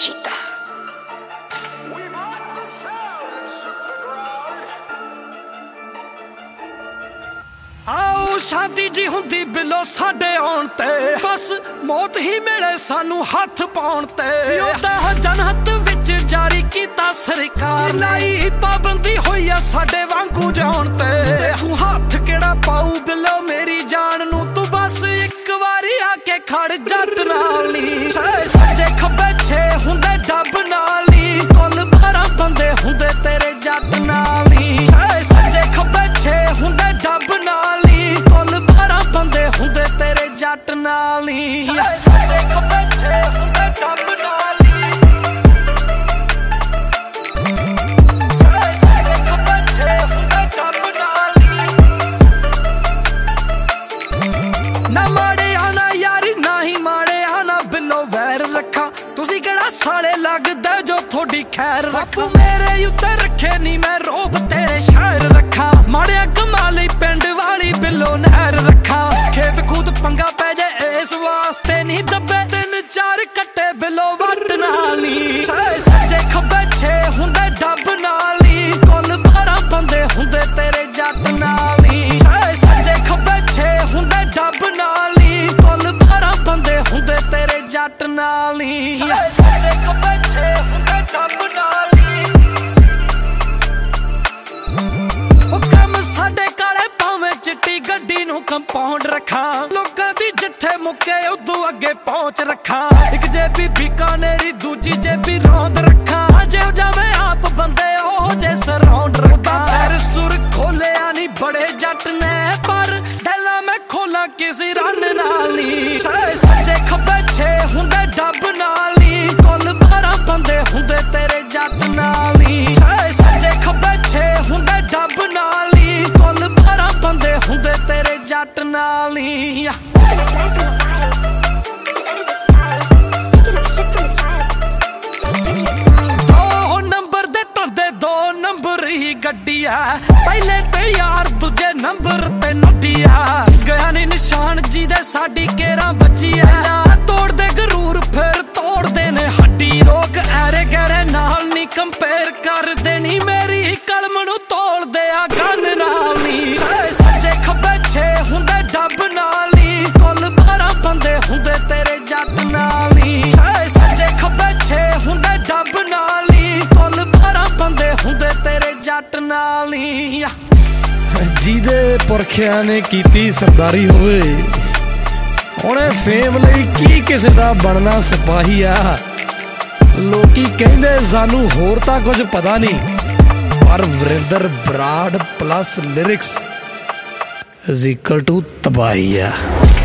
Cheetah. आओ शांति जी हुंदी below साडे आउण ते बस मौत ही मिले सानू हथ पाउण ते योदा जनहत विच जारी कीता सरकार लाई पाबंदी होई आ साडे वांगू जाउण ते तू हथ केड़ा पाऊ बिलो मेरी जान नू तू बस एक वारी आके खड़ जट नाली सज्जे खब्बे छे हुंदे डब नाली कुल 12 बंदे हुंदे तेरे जट नाली सज्जे खब्बे छे हुंदे डब नाली कुल 12 बंदे हुंदे तेरे जट नाली सज्जे खब्बे छे हुंदे डब नाली सज्जे खब्बे छे हुंदे डब नाली ना माड़े आना यारी ना ही माड़े आना बिलो वैर रखा तुसी केड़ा साले लगदा जो थोड़ी खैर रखो मेरे उत्ते रखे नी मैं रोब तेरे शायर रखा माड़े कमाली पिंड वाली बिलो नहर रखा खेत कूद पंगा पै जाए इस वास्ते नी दबे 3-4 कट्टे बिलो वट नाली सज्जे खब्बे छे हुंदे डब नाली कुल 12 बंदे हुंदे तेरे जट नाली सज्जे खब्बे छे हुंदे डब नाली कुल 12 बंदे हुंदे तेरे जट नाली सज्जे खब्बे छे हुंदे डब नाली साडे काले पावे चिट्टी गड्डी नू कंपाउंड रखा लोकां दी जिथे मुक्के उदों अगे पहुंच रखा एक जेबी बीकानेरी दूजी जेबी रौंद रखा जे जावे आप बंदे ओ जे सराउंड रखा सर सुर खोलिया नी बड़े जट ने पर दिला मैं खोला किसी रन नाली सज्जे खब्बे छे हुंदे डब नाली कुल 12 बंदे हुंदे तेरे जट नाली सज्जे खब्बे छे हुंदे डब नाली कुल 12 बंदे हुंदे तेरे जट नाली दो नंबर दे तंदे 2 नंबर ही गड्डी है पहले ते यार दूजे नंबर ते नड्डी है गया नी निशान जी दे साडी केरा बची है तोड़ दे गरूर फिर तोड़ दे ने हड्डी लोग ऐरे गैरे नाल नी कंपेयर कर देनी मेरी कलम नू तोड़ दे आ गन नाली सज्जे खब्बे छे हुंदे डब नाली कुल 12 बंदे हुंदे तेरे जट नाली सज्जे खब्बे छे हुंदे डब नाली कुल 12 बंदे हुंदे तेरे जट नाली ਜਿਹਦੇ ਪੁਰਖਿਆਂ ਨੇ ਕੀਤੀ ਸਰਦਾਰੀ ਹੋਵੇ ਉਹਨੇ ਫੇਮ ਲਈ ਕੀ ਕਿਸੇ ਦਾ ਬਣਨਾ ਸਿਪਾਹੀ ਆ ਲੋਕੀ ਕਹਿੰਦੇ ਸਾਨੂੰ ਹੋਰ ਤਾਂ ਕੁਝ ਪਤਾ ਨਹੀਂ ਪਰ ਵਰਿੰਦਰ ਬਰਾੜ ਪਲੱਸ ਲਿਰਿਕਸ = ਤਬਾਹੀ ਆ